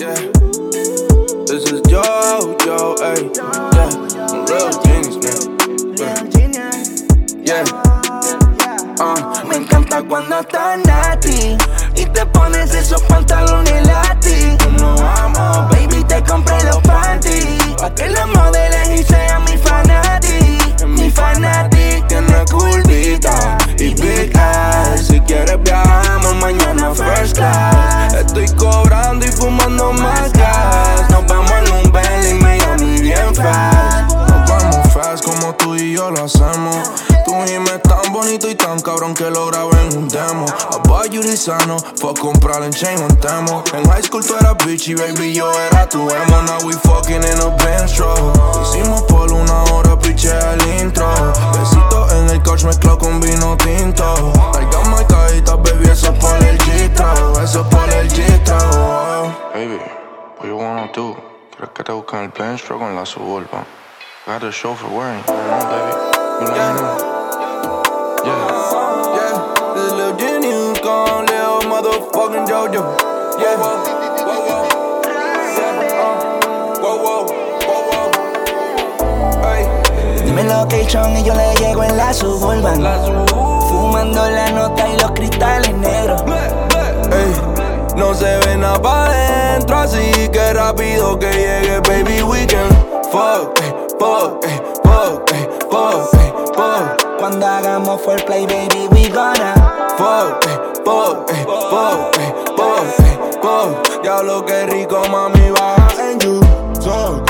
Yeah. This is Joe, ayy. Yeah. I'm real genius, man. Yeah. Me encanta cuando estás nati y te pones esos pantalones laty. Como amo, baby, te compré los panties pa' que los modeles y sean mi fanati. Mi fanati tiene curvita y big ass. Si quieres viajamos mañana first class. Estoy cobrando y fumando más gas. Nos vamos en un Bentley, Miami bien fast. Nos vamos fast como tú y yo lo hacemos. Tú y me tan bonito y tan cabrón que lo grabé en un demo. I bought you this sano, fue comprar en chain montemos. En high school tú eras bitchy, baby, yo era tu emo. Now we fucking in a Benz truck. Hicimos por una hora, piché el intro. Besitos en el couch mezclado con vino tinto. Traigan marcaditas, baby, eso es por el gistro. Eso es por el gistro. Baby, what you wanna do? ¿Quieres que te busquen el Benz truck o en la Suburban? Got the chauffeur wearing, you know, baby. You know, you know. Yeah, this little genius con Leo motherfucking Jojo. Yeah, dime location y yo le llego en la Suburban. Fumando la nota y los cristales negros. Ey, no se ve nada pa' dentro, así que rápido que llegue, baby, we can fuck, fuck, fuck, fuck, fuck. Cuando hagamos foreplay, baby, we gonna fuck, fuck, fuck, fuck, fuck. Diablo que rico, mami, baja en you. Suck,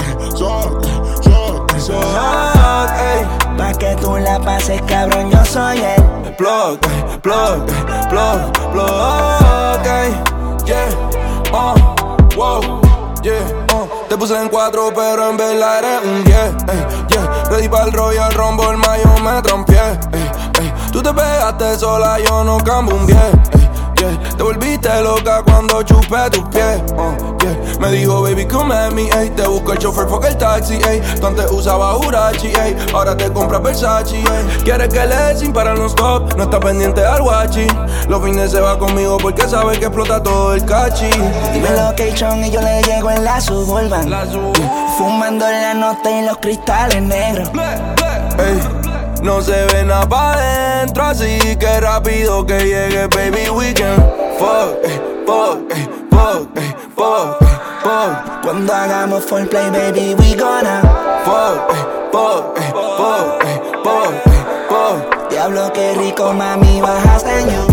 ey. Pa' que tú la pases, cabrón, yo soy el plug, plug, plug, plug, ey. Yeah, wow, yeah, Te puse en 4 pero en verdad eres un 10, yeah. Ready para el Royal Rumble, el mayo me trompié, Tú te pegaste sola, yo no cambié, yeah. Te volviste loca cuando chupé tus pies, yeah. Me dijo, baby, come at me, ey. Te busco el chofer, fuck el taxi, ey. Tú antes usabas Urachi, ey. Ahora te compras Versace, ey. Quieres que le dé sin parar no stop. No está pendiente al guachi. Los fines se va conmigo porque sabe que explota todo el cachi. Dime location y yo le llego en la Suburban. Fumando la nota y los cristales negros. Ey, no se ve nada pa' dentro, así que rápido que llegue, baby, we can fuck, fuck, fuck, fuck, fuck. Cuando hagamos foreplay, baby, we gonna fuck, fuck, fuck, fuck, fuck. Diablo que rico, mami, bajas en you.